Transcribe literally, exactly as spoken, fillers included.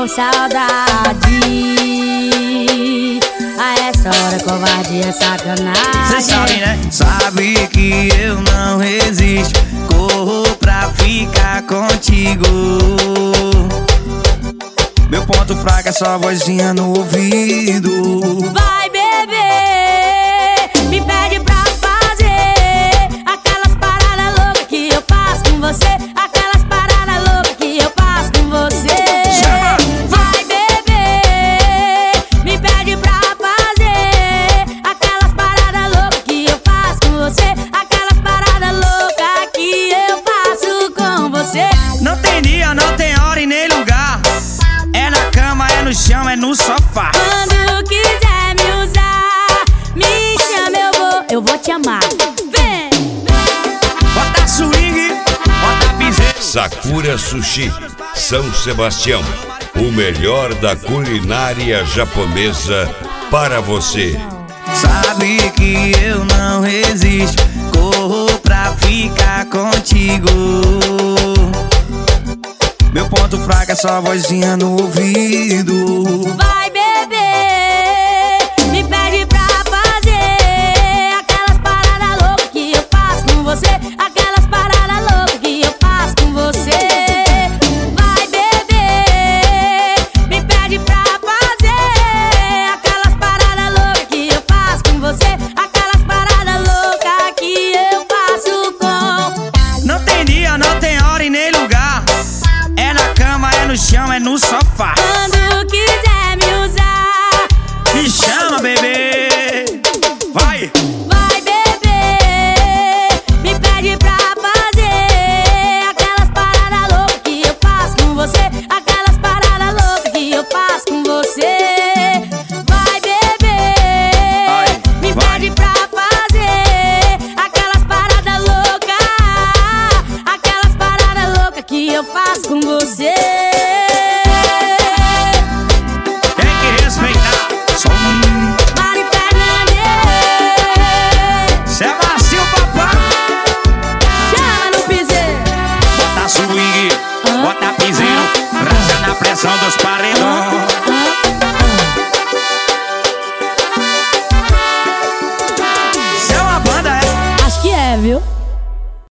saudade. A essa hora covardia é sacanagem. Cê sabe, né? Sabe que eu não resisto, corro pra ficar contigo. Meu ponto fraco é só a vozinha no ouvido. Vai beber, me pede pra fazer aquelas paradas loucas que eu faço com você. Aquelas paradas loucas que eu faço com você. Vai beber, me pede pra fazer aquelas paradas loucas que eu faço com você. Aquelas paradas loucas que eu faço com você. Não tem dia, não tem hora e nem lugar. É na cama, é no chão, é no sofá. Quando quiser me usar, me chama, eu vou, eu vou te amar. Vem, Bota swing, bota piseiro. Sakura Sushi, São Sebastião, o melhor da culinária japonesa para você. Sabe que eu não resisto, corro pra ficar contigo. Meu ponto fraco é só a vozinha no ouvido. vai beber, me pede pra fazer aquelas paradas loucas que eu faço com você. Aquelas paradas loucas que eu faço com você. Vai beber, me pede pra fazer aquelas paradas loucas que eu faço com você. Aquelas paradas loucas que eu faço com. Não tem dia, não tem hora e nem lugar. É na cama, é no chão, é no sofá. Quando quiser me usar, Me chama, bebê.